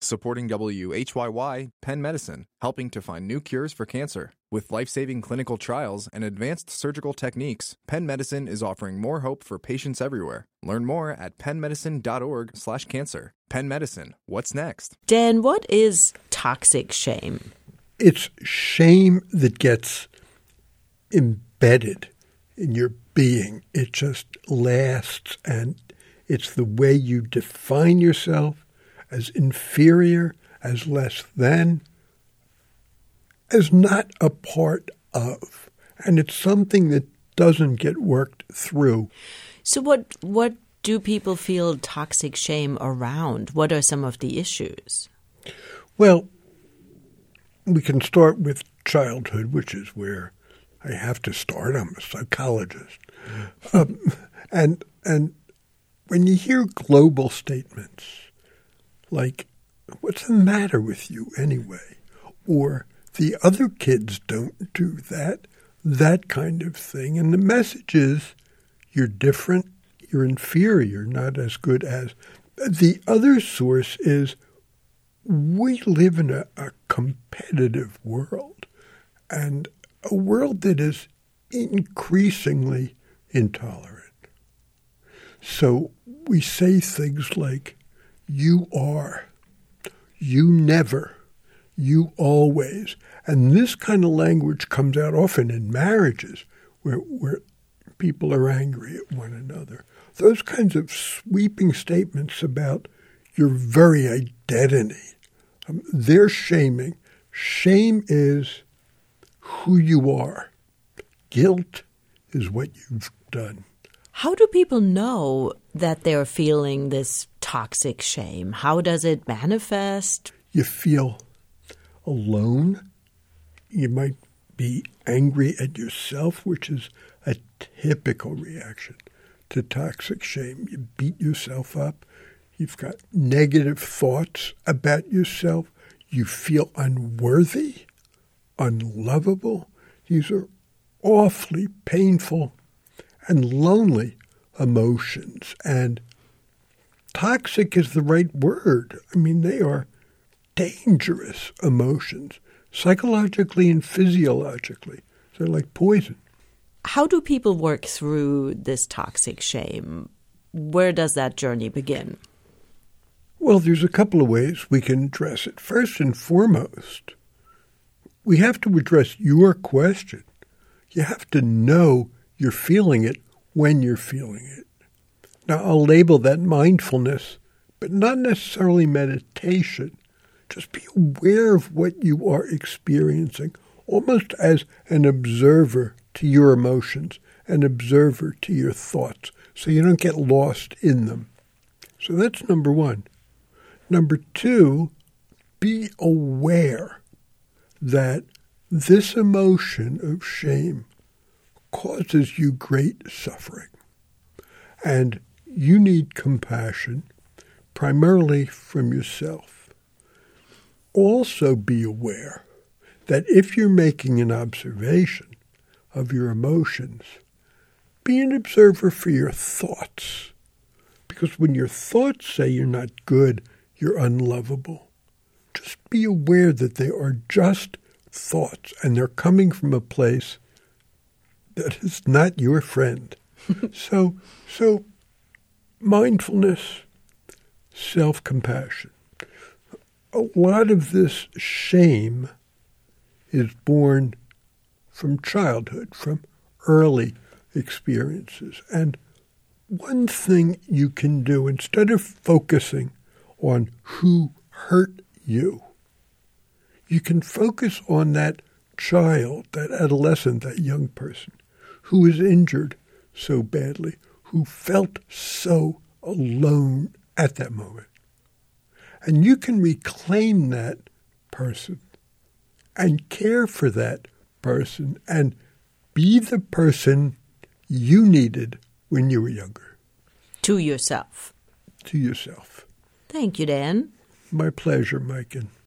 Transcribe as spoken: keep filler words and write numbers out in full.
Supporting W H Y Y, Penn Medicine, helping to find new cures for cancer. With life-saving clinical trials and advanced surgical techniques, Penn Medicine is offering more hope for patients everywhere. Learn more at pennmedicine.org slash cancer. Penn Medicine, what's next? Dan, what is toxic shame? It's shame that gets embedded in your being. It just lasts, and it's the way you define yourself as inferior, as less than, as not a part of. And it's something that doesn't get worked through. So what what do people feel toxic shame around? What are some of the issues? Well, we can start with childhood, which is where I have to start. I'm a psychologist. Um, and and when you hear global statements like, what's the matter with you anyway? Or the other kids don't do that, that kind of thing. And the message is, you're different, you're inferior, not as good as. The other source is, we live in a, a competitive world, and a world that is increasingly intolerant. So we say things like, you are, you never, you always. And this kind of language comes out often in marriages where, where people are angry at one another. Those kinds of sweeping statements about your very identity, um, they're shaming. Shame is who you are. Guilt is what you've done. How do people know that they're feeling this toxic shame? How does it manifest? You feel alone. You might be angry at yourself, which is a typical reaction to toxic shame. You beat yourself up. You've got negative thoughts about yourself. You feel unworthy, unlovable. These are awfully painful and lonely emotions. And toxic is the right word. I mean, they are dangerous emotions, psychologically and physiologically. They're like poison. How do people work through this toxic shame? Where does that journey begin? Well, there's a couple of ways we can address it. First and foremost, we have to address your question. You have to know you're feeling it when you're feeling it. Now, I'll label that mindfulness, but not necessarily meditation. Just be aware of what you are experiencing, almost as an observer to your emotions, an observer to your thoughts, so you don't get lost in them. So that's number one. Number two, be aware that this emotion of shame causes you great suffering. And you need compassion, primarily from yourself. Also be aware that if you're making an observation of your emotions, be an observer for your thoughts. Because when your thoughts say you're not good, you're unlovable, just be aware that they are just thoughts, and they're coming from a place that is not your friend. so, so mindfulness, self-compassion. A lot of this shame is born from childhood, from early experiences. And one thing you can do, instead of focusing on who hurt you, you can focus on that child, that adolescent, that young person who was injured so badly, who felt so alone at that moment. And you can reclaim that person and care for that person and be the person you needed when you were younger. To yourself. To yourself. Thank you, Dan. My pleasure, Maiken.